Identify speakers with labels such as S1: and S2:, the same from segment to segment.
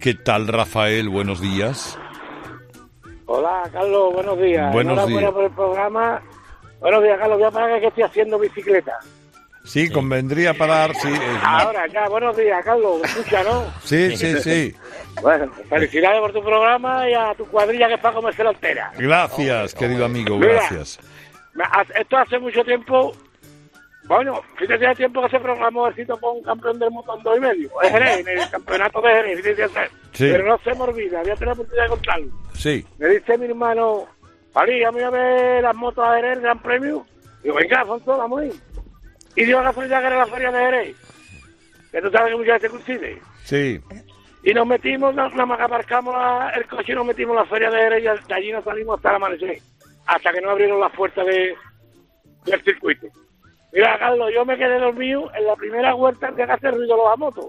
S1: ¿Qué tal, Rafael? Buenos días.
S2: Hola, Carlos, buenos días.
S1: Buenos días.
S2: Por el programa. Buenos días, Carlos. Voy a parar que estoy haciendo bicicleta.
S1: Sí, convendría parar, sí.
S2: Ahora, ya, buenos días, Carlos. ¿Me escucha, no?
S1: Sí.
S2: Bueno, felicidades por tu programa y a tu cuadrilla que es para comerse la altera.
S1: Gracias, querido amigo,
S2: Mira,
S1: gracias.
S2: Esto hace mucho tiempo. Bueno, fíjate el tiempo que se programó el sitio con un campeón del mundo en 2,5. Es Jerez, en el campeonato de Jerez, fíjate.
S1: Sí.
S2: Pero no se me olvida, voy a tener la oportunidad de contarlo.
S1: Sí.
S2: Me dice mi hermano, Pali, a mí a ver las motos a Jerez, el Gran Premio. Digo, venga, Alfonso, vamos a ir. Y dio la casualidad que era la feria de Jerez, que tú sabes que muchas veces coincide.
S1: Sí.
S2: Y nos metimos, nada más que aparcamos el coche y nos metimos en la feria de Jerez y de allí nos salimos hasta el amanecer, hasta que no abrieron las puertas del circuito. Mira, Carlos, yo me quedé dormido en la primera vuelta que hace ruido los motos.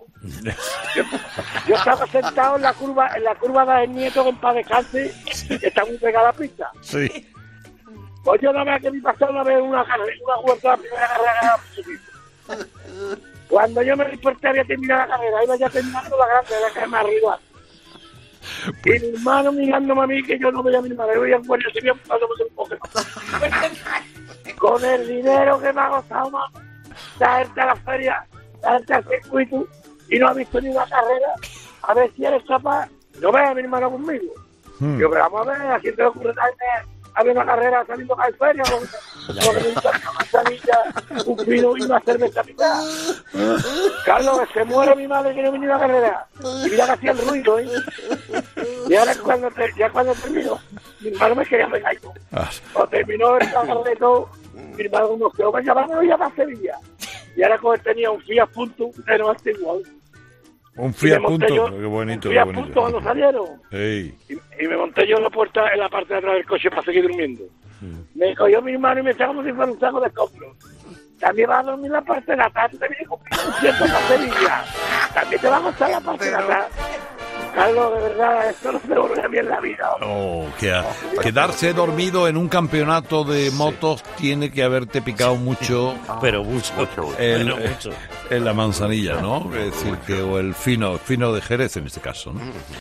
S2: Yo estaba sentado en la curva del Nieto con paz descanse, que está muy pegada a la pista.
S1: Sí.
S2: Pues yo nada más que me pasó una vez una vuelta, la primera carrera. Cuando yo me desperté había terminado la carrera, iba ya terminando la grande, la que es más arriba. Y mi hermano mirándome a mí, que yo no veía a mi hermano, yo veía un guardia civil apuntándome un Pokémon. Con el dinero que me ha costado más, traerte a la feria, traerte al circuito, y no ha visto ni una carrera, a ver si eres capaz. No veas a mi hermano conmigo. Yo, pero vamos a ver, ¿a quién te ocurre haber una carrera saliendo a la feria? Porque necesitas una manzanilla, un vino y una cerveza picada. Carlos, que se muere mi madre que no vino a la carrera. Y mira que hacía el ruido, ¿eh? Y ahora cuando terminó, mi hermano me quería pegar. Cuando terminó el carrera y todo, mi hermano nos quedó, venga, vamos ya para Sevilla. Y ahora como él tenía un Fiat Punto de no igual.
S1: Un Fiat Punto, qué bonito, qué bonito.
S2: Punto cuando salieron.
S1: Hey.
S2: Y me monté yo en la puerta, en la parte de atrás del coche para seguir durmiendo. Me cogió mi hermano y me echó como si fuera un saco de escombros. También vas a dormir la parte de atrás, tú te vienes con un cierto para Sevilla. También te va a costar la parte de atrás. Carlos, de verdad, esto no se me vuelve a mí en la vida.
S1: Quedarse dormido en un campeonato de motos tiene que haberte picado mucho.
S3: Pero mucho.
S1: En la manzanilla, ¿no? Es decir, o el fino de Jerez en este caso, ¿no?